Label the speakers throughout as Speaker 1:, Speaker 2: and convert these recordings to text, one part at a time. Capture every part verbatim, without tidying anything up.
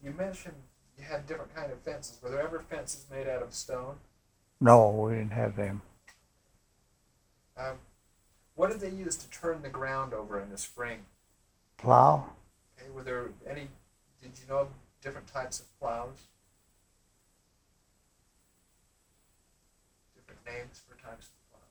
Speaker 1: you mentioned you had different kind of fences. Were there ever fences made out of stone?
Speaker 2: No, we didn't have them.
Speaker 1: Um, what did they use to turn the ground over in the spring?
Speaker 2: Plow?
Speaker 1: Okay, were there any, did you know of different types of plows? Different names for types of plows?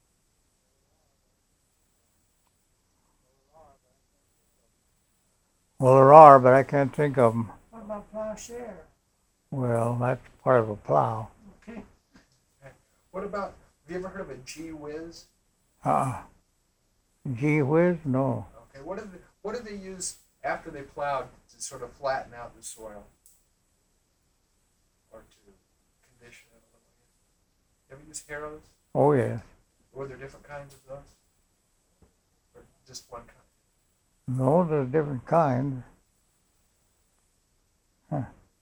Speaker 2: Well, there are, but I can't think of them.
Speaker 3: What about plowshare?
Speaker 2: Well, that's part of a plow.
Speaker 3: Okay.
Speaker 1: Okay. What about, have you ever heard of a gee whiz?
Speaker 2: Uh-uh. Gee whiz? No.
Speaker 1: Okay, what did they, what did they use after they plowed to sort of flatten out the soil? Or to condition it a little bit? You ever use harrows?
Speaker 2: Oh, yes.
Speaker 1: Were there different kinds of those? Or just one kind?
Speaker 2: No, there's different kinds. Huh.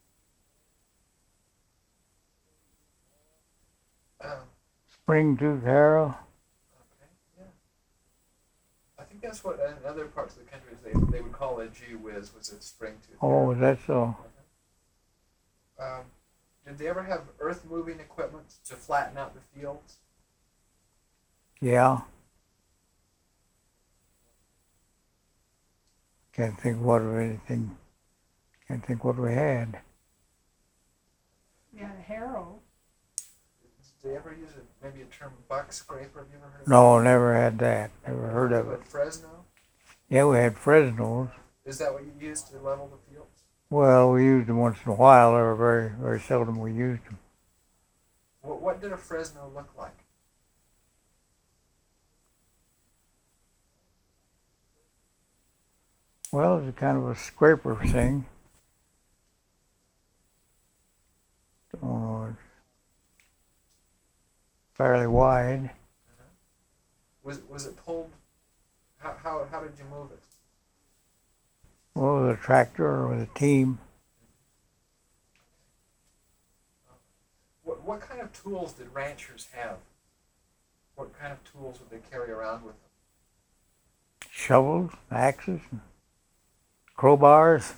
Speaker 1: Um,
Speaker 2: Spring tooth harrow?
Speaker 1: okay, yeah. I think that's what in other parts of the country they, they would call a gee whiz, was a spring tooth.
Speaker 2: Oh, is that so?
Speaker 1: Um, did they ever have earth moving equipment to flatten out the fields?
Speaker 2: Yeah. Can't think what of anything. Can't think what we had.
Speaker 3: Yeah, a harrow.
Speaker 1: Did they ever use a, maybe a term buck scraper? Have you ever heard of
Speaker 2: No, never had that. Never heard of
Speaker 1: that?
Speaker 2: it.
Speaker 1: Fresno?
Speaker 2: Yeah, we had Fresnos.
Speaker 1: Is that what you used to level the fields?
Speaker 2: Well, we used them once in a while. They were very, very seldom we used them.
Speaker 1: What, what did a Fresno look like?
Speaker 2: Well, it was kind of a scraper thing. Oh, it's fairly wide.
Speaker 1: Uh-huh. Was was it pulled? How how how did you move it?
Speaker 2: Well, with a tractor or with a team.
Speaker 1: What what kind of tools did ranchers have? What kind of tools would they carry around with them?
Speaker 2: Shovels, axes, crowbars.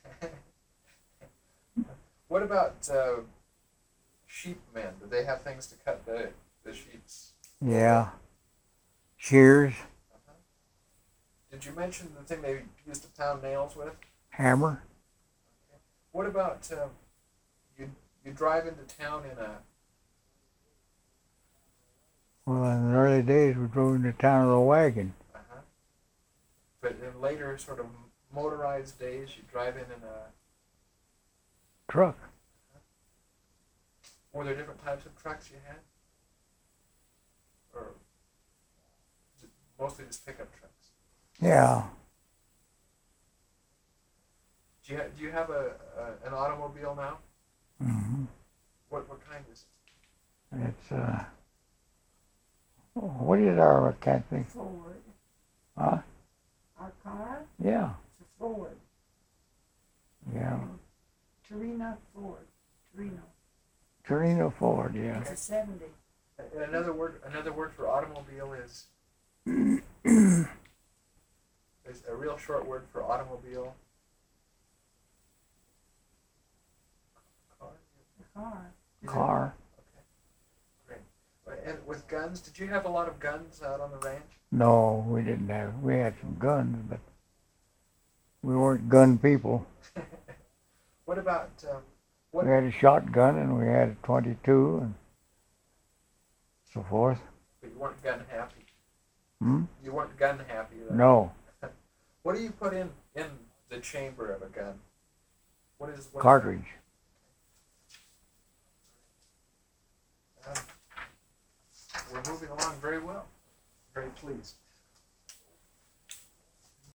Speaker 1: What about uh, sheep men? Did they have things to cut the the sheep's?
Speaker 2: Yeah. Shears,
Speaker 1: Uh-huh. Did you mention the thing they used to pound nails with?
Speaker 2: hammer.
Speaker 1: Okay. What about um, you? You drive into town in a.
Speaker 2: Well, in the early days, we drove into town with a wagon.
Speaker 1: Uh-huh. But in later sort of motorized days, you drive in in a.
Speaker 2: Truck.
Speaker 1: Were there different types of trucks you had? Or was it mostly just pickup trucks?
Speaker 2: Yeah.
Speaker 1: Do you, ha- do you have a, a an automobile now?
Speaker 2: Mm-hmm.
Speaker 1: What what kind is it?
Speaker 2: It's, uh, what is our, I can't think.
Speaker 3: Ford.
Speaker 2: Huh?
Speaker 3: Our car?
Speaker 2: Yeah.
Speaker 3: It's a Ford.
Speaker 2: Yeah.
Speaker 3: Torino Ford. Torino.
Speaker 2: Torino Ford, yeah.
Speaker 3: It's a seventy.
Speaker 1: And another word another word for automobile is is a real short word for automobile. Car.
Speaker 3: A car.
Speaker 2: Car.
Speaker 1: Okay, great. And with guns, did you have a lot of guns out on the ranch?
Speaker 2: No, we didn't have, we had some guns, but we weren't gun people.
Speaker 1: What about um, what?
Speaker 2: We had a shotgun and we had a twenty-two and so forth.
Speaker 1: But you weren't gun happy.
Speaker 2: Hmm?
Speaker 1: You weren't gun happy. Though.
Speaker 2: No.
Speaker 1: What do you put in in the chamber of a gun? What is what
Speaker 2: Cartridge.
Speaker 1: Is um, we're moving along very well. Very pleased.